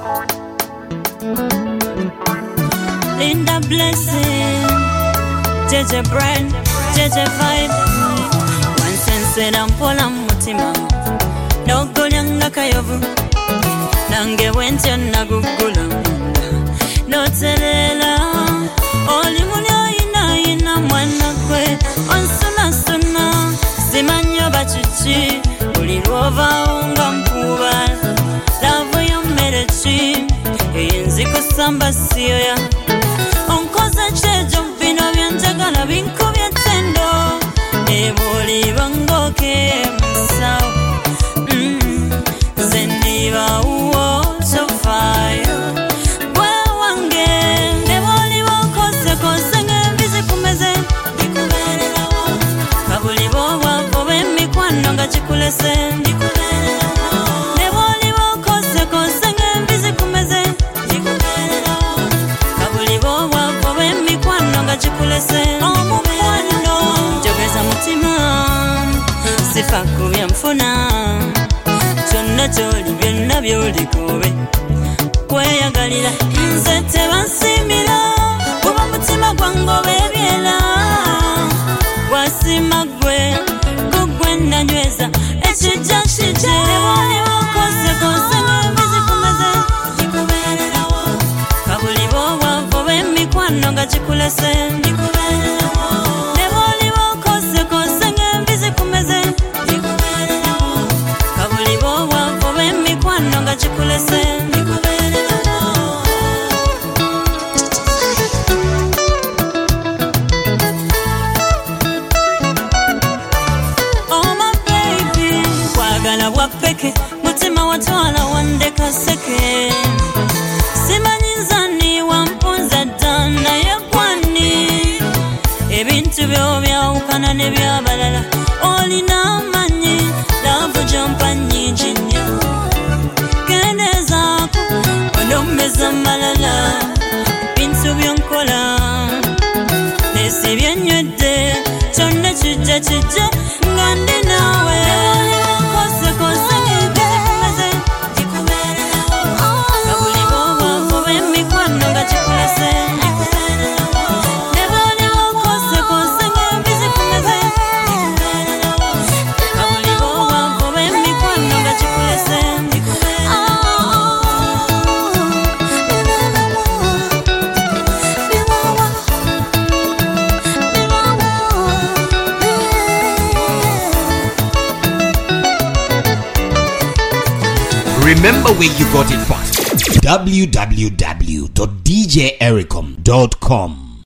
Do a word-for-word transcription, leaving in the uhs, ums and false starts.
Linda Blessing, J J Brand, J J Vibe. One sense na mpola mutima, nogolyanga kayovu. Nange wentyo nagugula munda, notelela. Oli mulyo ina ina mwana kwe, onsuna suna. Simanyo bachichi, uli lova unga mpuba. Lavu ya merechi, eyinzi kusamba siyo ya. Onkoza chejo bino byanjagala binkubye tendo. Eboli bangoke msao. Mm, zendiba uo so fire. Gwe wange, neboli wakose kose ngembizi kumeze. Dikuberela wo. Kabuli bo wako bemi kwano nga chikulese. Dikuberela wo. Neboli wakose kose ngembizi kumeze. Dikuberela wo. Kabuli bo wako bemi kwano nga chikulese. Omukwano, jogeza mutima. Sifa kubya mfuna. Chonna choli byonna byolikobe. Kweyagalira nze tebansimira. Kuba mutima gwango bebyela. Wasima gwe kugwe nanyweza. Ekijja shije wali wakose kose ngembizi kumeze. Dikuberela wo. Kabuli bo wavo bemikwano nga chikulese. Dikuberela wo. Neboli wakose kose ngembizi kumeze. Dikuberela wo. Kabuli bo wavo bemikwano nga chikulese. Dikuberela wo. Oh my baby, kwagala wapeke, mutima watwala wandeka seke. Simanyiza ni wampunza dana ya kwani. Ebintu byo byawukana ne byabalala. Olina amanyi, love jumpa nyingi nnyo. Kendezaako, onommeza malala. Ebintu byonkola, nesi byenywedde. Kyonna kijja kijja nga ndi naawe. Kose kose ngembizi kumeze. Dikuberela wo. Kabuli bo wavo bemikwano nga chikulese. Dikuberela wo. Neboli wakose kose ngembizi kumeze. Dikuberela wo. Kabuli bo wavo bemikwano nga chikulese. Dikuberela wo. Remember where you got it from. w w w dot d j ericom dot com